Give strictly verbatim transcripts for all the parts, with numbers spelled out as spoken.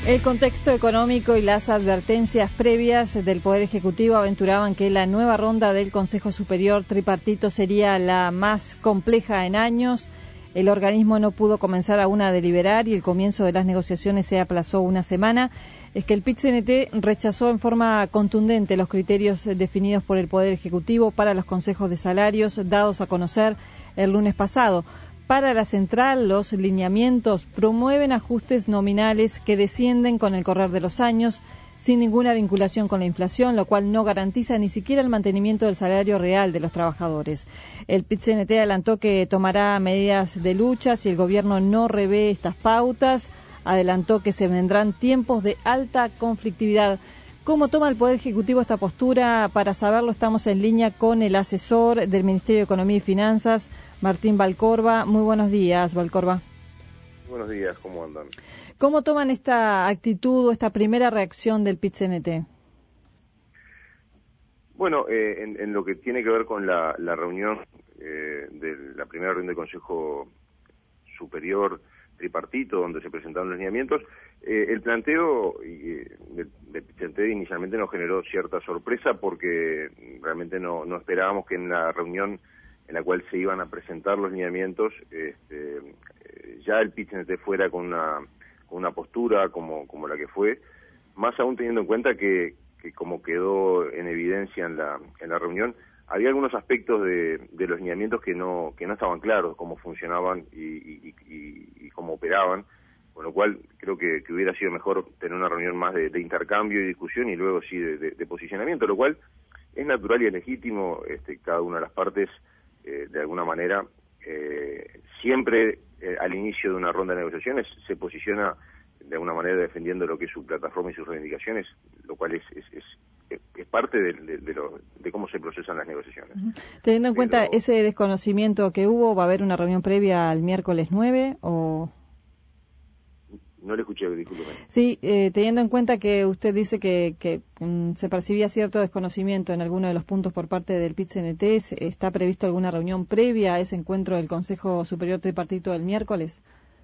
El contexto económico y las advertencias previas del Poder Ejecutivo aventuraban que la nueva ronda del Consejo Superior Tripartito sería la más compleja en años. El organismo no pudo comenzar aún a deliberar y el comienzo de las negociaciones se aplazó una semana. Es que el P I T C N T rechazó en forma contundente los criterios definidos por el Poder Ejecutivo para los consejos de salarios dados a conocer el lunes pasado. Para la central, los lineamientos promueven ajustes nominales que descienden con el correr de los años, sin ninguna vinculación con la inflación, lo cual no garantiza ni siquiera el mantenimiento del salario real de los trabajadores. El P I T C N T adelantó que tomará medidas de lucha si el gobierno no revé estas pautas. Adelantó que se vendrán tiempos de alta conflictividad. ¿Cómo toma el Poder Ejecutivo esta postura? Para saberlo, estamos en línea con el asesor del Ministerio de Economía y Finanzas, Martín Valcorba. Muy buenos días, Valcorba. Buenos días, ¿cómo andan? ¿Cómo toman esta actitud o esta primera reacción del P I T C N T? Bueno, eh, en, en lo que tiene que ver con la, la reunión eh, de la primera reunión del Consejo Superior Tripartito, donde se presentaron los lineamientos, eh, el planteo eh, del, del P I T C N T inicialmente nos generó cierta sorpresa porque realmente no, no esperábamos que en la reunión en la cual se iban a presentar los lineamientos, este, eh, ya el P I T C N T fuera con una, con una postura como, como la que fue, más aún teniendo en cuenta que, que como quedó en evidencia en la, en la reunión, había algunos aspectos de, de los lineamientos que no, que no estaban claros, cómo funcionaban y, y, y, y cómo operaban, con lo cual creo que, que hubiera sido mejor tener una reunión más de, de intercambio y discusión y luego sí de, de, de posicionamiento, lo cual es natural y es legítimo. Este, cada una de las partes eh, de alguna manera eh, siempre eh, al inicio de una ronda de negociaciones se posiciona de alguna manera defendiendo lo que es su plataforma y sus reivindicaciones, lo cual es, es, es es parte de, de, de, lo, de cómo se procesan las negociaciones. Uh-huh. Teniendo en Pero, cuenta ese desconocimiento que hubo, ¿va a haber una reunión previa al miércoles nueve o...? No le escuché, discúlpeme. Sí, eh, teniendo en cuenta que usted dice que, que um, se percibía cierto desconocimiento en alguno de los puntos por parte del P I T C N T, ¿está previsto alguna reunión previa a ese encuentro del Consejo Superior Tripartito del miércoles?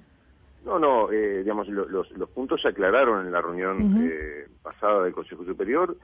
No, no, eh, digamos, lo, los, los puntos se aclararon en la reunión uh-huh. eh, pasada del Consejo Superior.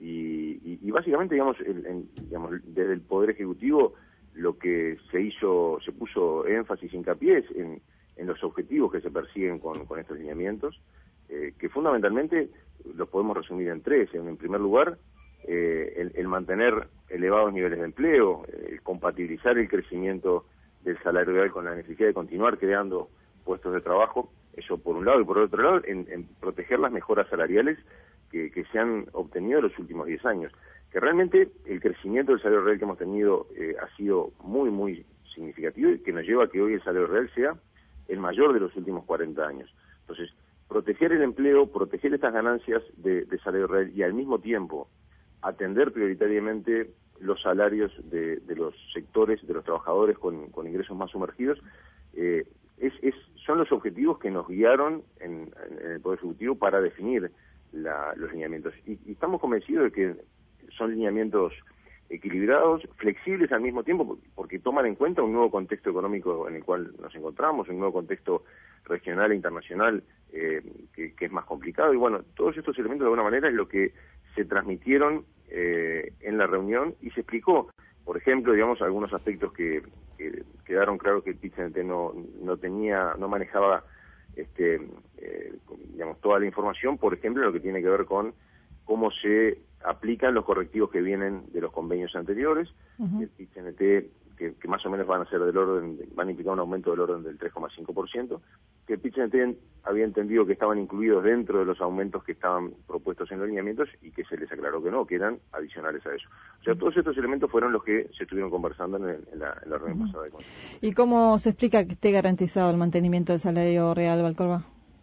Y, y, y básicamente, digamos, el, en, digamos, desde el Poder Ejecutivo lo que se hizo, se puso énfasis, hincapié en, en los objetivos que se persiguen con, con estos lineamientos, eh, que fundamentalmente los podemos resumir en tres. En, en primer lugar, eh, el, el mantener elevados niveles de empleo, el compatibilizar el crecimiento del salario real con la necesidad de continuar creando puestos de trabajo, eso por un lado, y por otro lado, en, en proteger las mejoras salariales Que, que se han obtenido en los últimos diez años, que realmente el crecimiento del salario real que hemos tenido eh, ha sido muy, muy significativo y que nos lleva a que hoy el salario real sea el mayor de los últimos cuarenta años. Entonces, proteger el empleo, proteger estas ganancias de, de salario real y al mismo tiempo atender prioritariamente los salarios de, de los sectores, de los trabajadores con, con ingresos más sumergidos, eh, es, es, son los objetivos que nos guiaron en, en el Poder Ejecutivo para definir La, los lineamientos. Y, y estamos convencidos de que son lineamientos equilibrados, flexibles al mismo tiempo, porque toman en cuenta un nuevo contexto económico en el cual nos encontramos, un nuevo contexto regional e internacional eh, que, que es más complicado. Y bueno, todos estos elementos de alguna manera es lo que se transmitieron eh, en la reunión y se explicó. Por ejemplo, digamos, algunos aspectos que, que quedaron claros que el P I T C N T no, no tenía, no manejaba este eh, digamos toda la información, por ejemplo, lo que tiene que ver con cómo se aplican los correctivos que vienen de los convenios anteriores. Uh-huh. El P I T C N T, que, que más o menos van a ser del orden, de, van a implicar un aumento del orden del tres coma cinco por ciento, que el P I T C N T había entendido que estaban incluidos dentro de los aumentos que estaban propuestos en los lineamientos y que se les aclaró que no, que eran adicionales a eso. O sea, todos estos elementos fueron los que se estuvieron conversando en, el, en, la, en la reunión uh-huh. pasada de Consejo. ¿Y cómo se explica que esté garantizado el mantenimiento del salario real, Valcorba?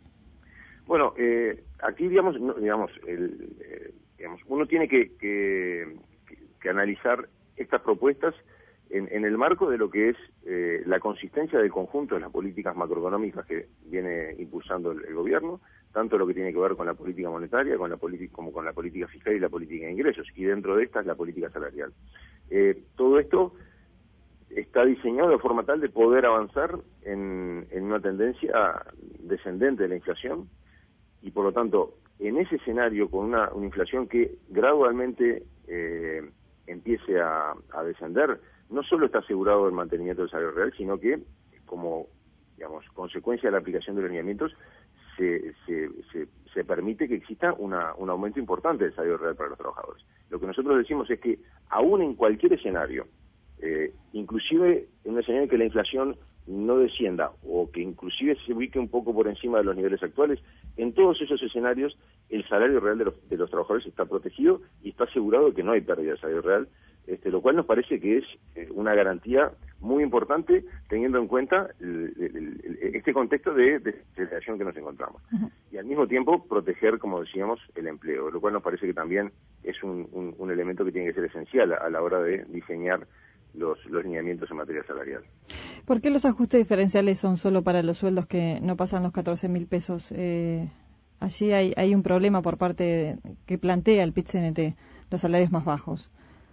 Bueno, eh, aquí, digamos, no, digamos, el, eh, digamos, uno tiene que, que, que analizar estas propuestas en, en el marco de lo que es eh, la consistencia del conjunto de las políticas macroeconómicas que viene impulsando el, el gobierno, tanto lo que tiene que ver con la política monetaria con la como con la política fiscal y la política de ingresos, y dentro de estas la política salarial. Eh, todo esto está diseñado de forma tal de poder avanzar en, en una tendencia descendente de la inflación, y por lo tanto, en ese escenario, con una, una inflación que gradualmente eh, empiece a, a descender, no solo está asegurado el mantenimiento del salario real, sino que, como digamos, consecuencia de la aplicación de los lineamientos, se, se, se, se permite que exista una, un aumento importante del salario real para los trabajadores. Lo que nosotros decimos es que, aún en cualquier escenario, eh, inclusive en un escenario en que la inflación no descienda o que inclusive se ubique un poco por encima de los niveles actuales, en todos esos escenarios el salario real de los, de los trabajadores está protegido y está asegurado de que no hay pérdida de salario real, este, lo cual nos parece que es eh, una garantía muy importante teniendo en cuenta el, el, el, este contexto de desaceleración que nos encontramos. Uh-huh. Y al mismo tiempo proteger, como decíamos, el empleo, lo cual nos parece que también es un, un, un elemento que tiene que ser esencial a, a la hora de diseñar Los, los lineamientos en materia salarial. ¿Por qué los ajustes diferenciales son solo para los sueldos que no pasan los catorce mil pesos? Eh, allí hay, hay un problema por parte de, que plantea el P I T C N T, los salarios más bajos.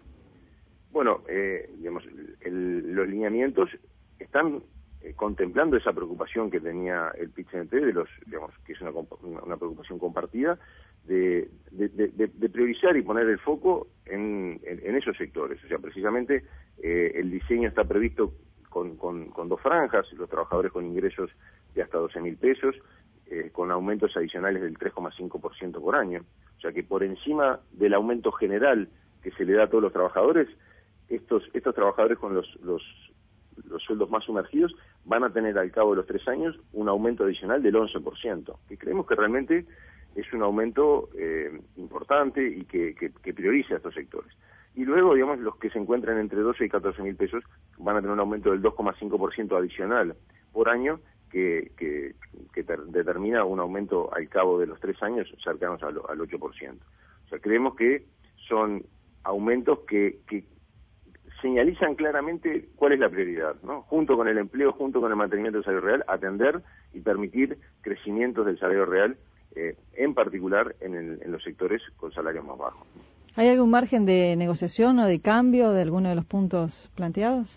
Bueno, eh, digamos, el, los lineamientos están eh, contemplando esa preocupación que tenía el P I T C N T, de los, digamos, que es una, una preocupación compartida, de, de, de, de priorizar y poner el foco en, en, en esos sectores. O sea, precisamente eh, el diseño está previsto con, con, con dos franjas, los trabajadores con ingresos de hasta doce mil pesos, eh, con aumentos adicionales del tres coma cinco por ciento por año. O sea que por encima del aumento general que se le da a todos los trabajadores, estos, estos trabajadores con los, los, los sueldos más sumergidos van a tener al cabo de los tres años un aumento adicional del once por ciento, que creemos que realmente es un aumento eh, importante y que, que, que prioriza a estos sectores. Y luego, digamos, los que se encuentran entre doce y catorce mil pesos van a tener un aumento del dos coma cinco por ciento adicional por año, que, que, que ter, determina un aumento al cabo de los tres años cercanos al, al ocho por ciento. O sea, creemos que son aumentos que, que señalizan claramente cuál es la prioridad, ¿no? Junto con el empleo, junto con el mantenimiento del salario real, atender y permitir crecimientos del salario real, Eh, en particular en, el, en los sectores con salarios más bajos. ¿Hay algún margen de negociación o de cambio de alguno de los puntos planteados?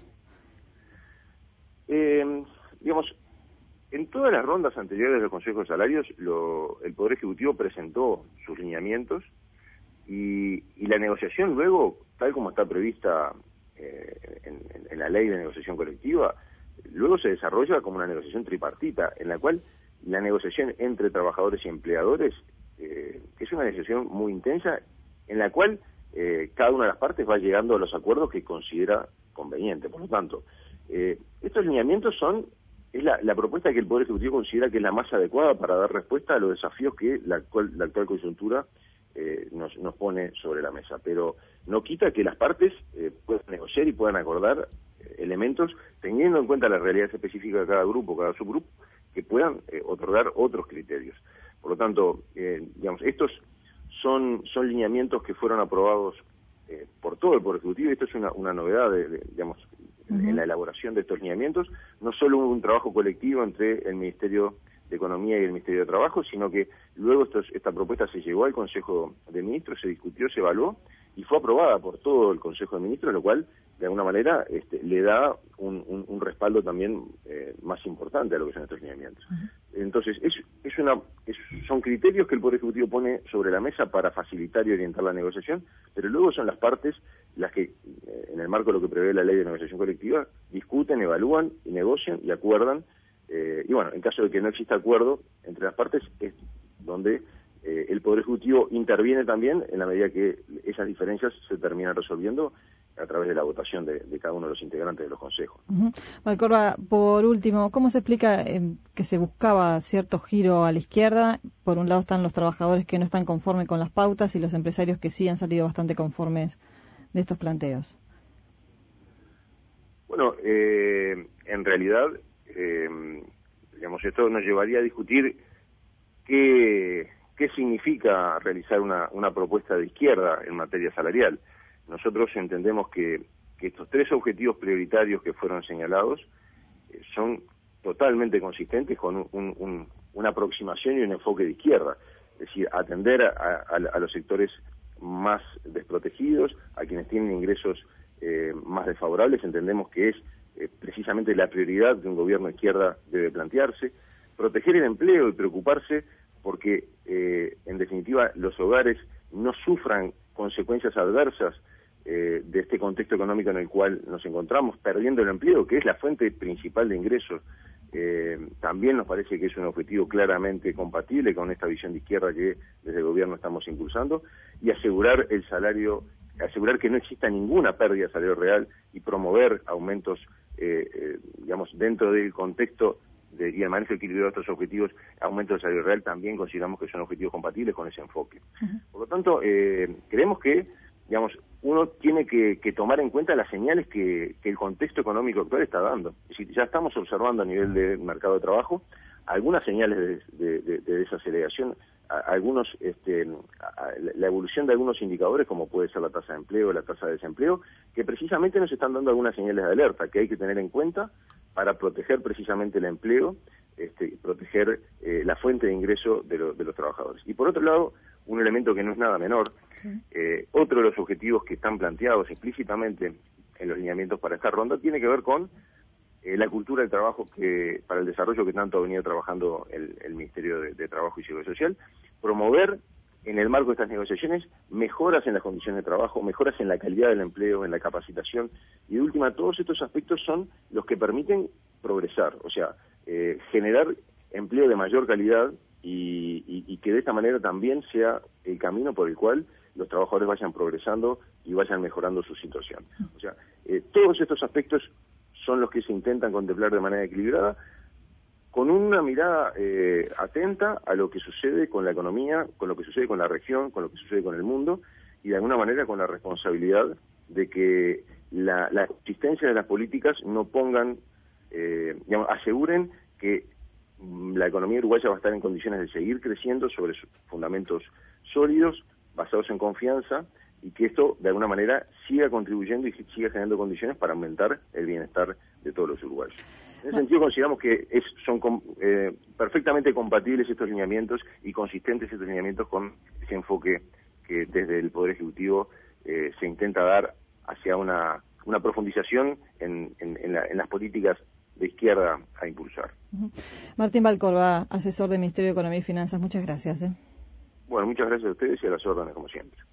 Eh, digamos, en todas las rondas anteriores del Consejo de Salarios, lo, el Poder Ejecutivo presentó sus lineamientos y, y la negociación luego, tal como está prevista eh, en, en la ley de negociación colectiva, luego se desarrolla como una negociación tripartita, en la cual la negociación entre trabajadores y empleadores eh, es una negociación muy intensa, en la cual eh, cada una de las partes va llegando a los acuerdos que considera conveniente. Por lo tanto, eh, estos lineamientos son es la, la propuesta que el Poder Ejecutivo considera que es la más adecuada para dar respuesta a los desafíos que la actual, la actual coyuntura eh, nos, nos pone sobre la mesa. Pero no quita que las partes eh, puedan negociar y puedan acordar eh, elementos teniendo en cuenta las realidades específicas de cada grupo, cada subgrupo, que puedan eh, otorgar otros criterios. Por lo tanto, eh, digamos, estos son, son lineamientos que fueron aprobados eh, por todo el Poder Ejecutivo, y esto es una, una novedad, de, de, digamos, uh-huh. en la elaboración de estos lineamientos. No solo hubo un trabajo colectivo entre el Ministerio de Economía y el Ministerio de Trabajo, sino que luego estos, esta propuesta se llevó al Consejo de Ministros, se discutió, se evaluó, y fue aprobada por todo el Consejo de Ministros, lo cual de alguna manera este, le da un, un, un respaldo también eh, más importante a lo que son estos lineamientos. Uh-huh. Entonces, es, es una, es, son criterios que el Poder Ejecutivo pone sobre la mesa para facilitar y orientar la negociación, pero luego son las partes las que, eh, en el marco de lo que prevé la ley de negociación colectiva, discuten, evalúan y negocian y acuerdan. Eh, y bueno, en caso de que no exista acuerdo entre las partes, es donde eh, el Poder Ejecutivo interviene también en la medida que esas diferencias se terminan resolviendo a través de la votación de, de cada uno de los integrantes de los consejos. Uh-huh. Malcorba, por último, ¿cómo se explica eh, que se buscaba cierto giro a la izquierda? Por un lado están los trabajadores que no están conformes con las pautas y los empresarios que sí han salido bastante conformes de estos planteos. Bueno, eh, en realidad, eh, digamos, esto nos llevaría a discutir qué, qué significa realizar una, una propuesta de izquierda en materia salarial. Nosotros entendemos que, que estos tres objetivos prioritarios que fueron señalados eh, son totalmente consistentes con un, un, un, una aproximación y un enfoque de izquierda, es decir, atender a, a, a los sectores más desprotegidos, a quienes tienen ingresos eh, más desfavorables. Entendemos que es eh, precisamente la prioridad que un gobierno de izquierda debe plantearse, proteger el empleo y preocuparse porque eh, en definitiva los hogares no sufran consecuencias adversas eh, de este contexto económico en el cual nos encontramos, perdiendo el empleo, que es la fuente principal de ingresos. Eh, también nos parece que es un objetivo claramente compatible con esta visión de izquierda que desde el gobierno estamos impulsando, y asegurar el salario, asegurar que no exista ninguna pérdida de salario real y promover aumentos, eh, eh, digamos, dentro del contexto de, y el manejo equilibrado de estos objetivos, aumentos de salario real, también consideramos que son objetivos compatibles con ese enfoque. Uh-huh. Por lo tanto, eh, creemos que, digamos, uno tiene que, que tomar en cuenta las señales que, que el contexto económico actual está dando. Es decir, ya estamos observando a nivel del mercado de trabajo algunas señales de, de, de, de desaceleración, a, algunos, este, a, la evolución de algunos indicadores, como puede ser la tasa de empleo, la tasa de desempleo, que precisamente nos están dando algunas señales de alerta que hay que tener en cuenta para proteger precisamente el empleo, este, proteger eh, la fuente de ingreso de, lo, de los trabajadores. Y por otro lado, un elemento que no es nada menor, sí. eh, otro de los objetivos que están planteados explícitamente en los lineamientos para esta ronda tiene que ver con eh, la cultura del trabajo que para el desarrollo que tanto ha venido trabajando el, el Ministerio de, de Trabajo y Seguridad Social, promover en el marco de estas negociaciones mejoras en las condiciones de trabajo, mejoras en la calidad del empleo, en la capacitación, y de última, todos estos aspectos son los que permiten progresar, o sea, eh, generar empleo de mayor calidad y, y, y que de esta manera también sea el camino por el cual los trabajadores vayan progresando y vayan mejorando su situación. O sea, eh, todos estos aspectos son los que se intentan contemplar de manera equilibrada, con una mirada eh, atenta a lo que sucede con la economía, con lo que sucede con la región, con lo que sucede con el mundo, y de alguna manera con la responsabilidad de que la, la consistencia de las políticas no pongan, eh, digamos, aseguren que la economía uruguaya va a estar en condiciones de seguir creciendo sobre fundamentos sólidos, basados en confianza, y que esto de alguna manera siga contribuyendo y siga generando condiciones para aumentar el bienestar de todos los uruguayos. En ese sentido consideramos que es, son eh, perfectamente compatibles estos lineamientos y consistentes estos lineamientos con ese enfoque que desde el Poder Ejecutivo eh, se intenta dar hacia una, una profundización en, en, en, la, en las políticas de izquierda a impulsar. Uh-huh. Martín Valcorba, asesor del Ministerio de Economía y Finanzas, muchas gracias. ¿eh? Bueno, muchas gracias a ustedes y a las órdenes como siempre.